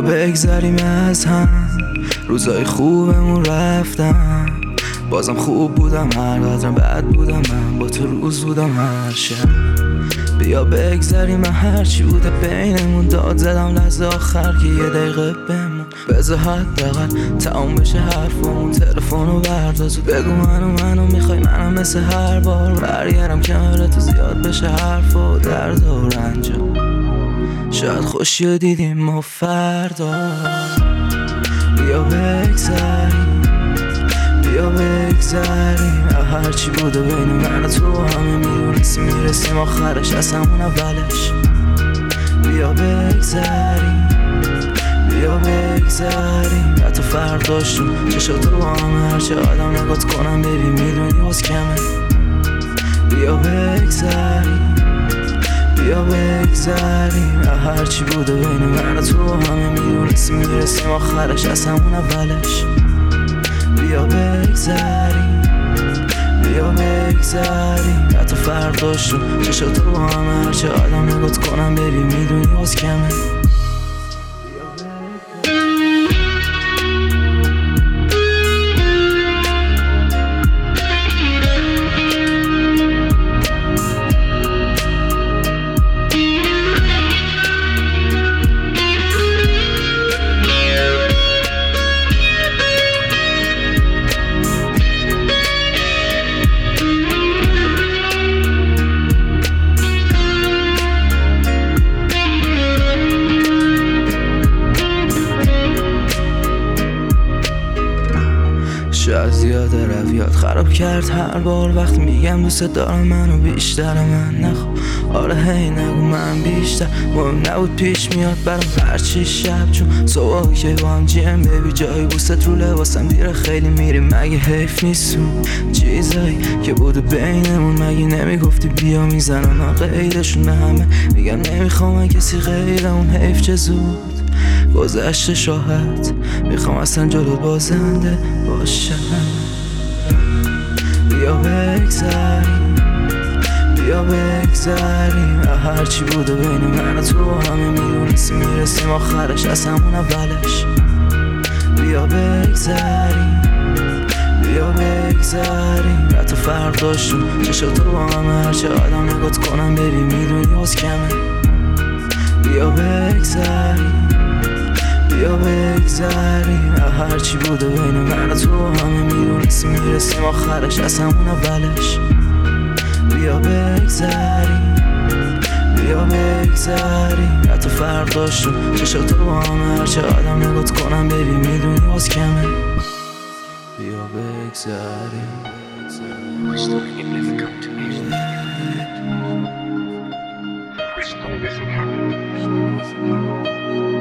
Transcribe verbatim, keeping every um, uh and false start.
بگذریم از هم، روزای خوبمون رفتم، بازم خوب بودم هر قدرم بد بودم، من با تو روز بودم هر شب. بیا بگذریم من هرچی بوده بینمون، داد زدم لحظه آخر که یه دقیقه بمون، بذار حداقل تموم بشه حرفمون، تلفنو برداز و بگو منو منو میخوای، منم مثل هر بار برگردم کنارتو، زیاد بشه حرف و درد و رنجم، شاید خوشی رو دیدیم ما فردا. بیا بگذریم بیا بگذریم هرچی بوده بین من و تو، همه میدونستیم میرسیم آخرش از همون اولش. بیا بگذریم بیا بگذریم حتی فرداشون چشاتو با همه، هرچه آدم نگات کنم ببین میدونی باز کمه. بیا بگذریم بیا بگذریم هرچی بوده بین من و تو، همه میدونستیم میرسیم آخرش از همون اولش. بیا بگذریم بیا بگذریم حتی فرداشون چشاتو با همه، هرچه آدم نگات کنم ببین میدونی باز کمه. شاید زیاده رویات خراب کرد هر بار وقتی میگم دوست دارم منو بیشتر من نخواه. آره هی نگو من بیشتر مهم نبود پیش میاد برام هرچی شب، چون صبح که با هم جیم بیبی جایی بوست رو لباسم دیره خیلی میریم، مگه حیف نیستون چیزایی که بود بینمون، مگه نمیگفتی بیا میزنم غیرشون به همه، میگم نمیخوام من کسی غیر اون، حیف چه زود گذشته شاهد، میخوام اصلا جلو بازنده باشم. بیا بگذریم بیا بگذریم هرچی بوده بین من و تو، همه میدونستیم میرسیم آخرش از همون اولش. بیا بگذریم بیا بگذریم حتی فرداشون چشاتو با همه، هرچه آدم نگات کنم ببین میدونی باز کمه. بیا بگذریم بیا بگذریم هرچی بوده بین من و تو، همه میدونستیم میرسیم آخرش از همون اولش. بیا بگذریم بیا بگذریم حتی فرداشون چشاتو با همه، هرچه آدم نگات کنم ببین میدونی باز کمه. بیا بگذریم Wish that it never come to me. Wish that it never happened.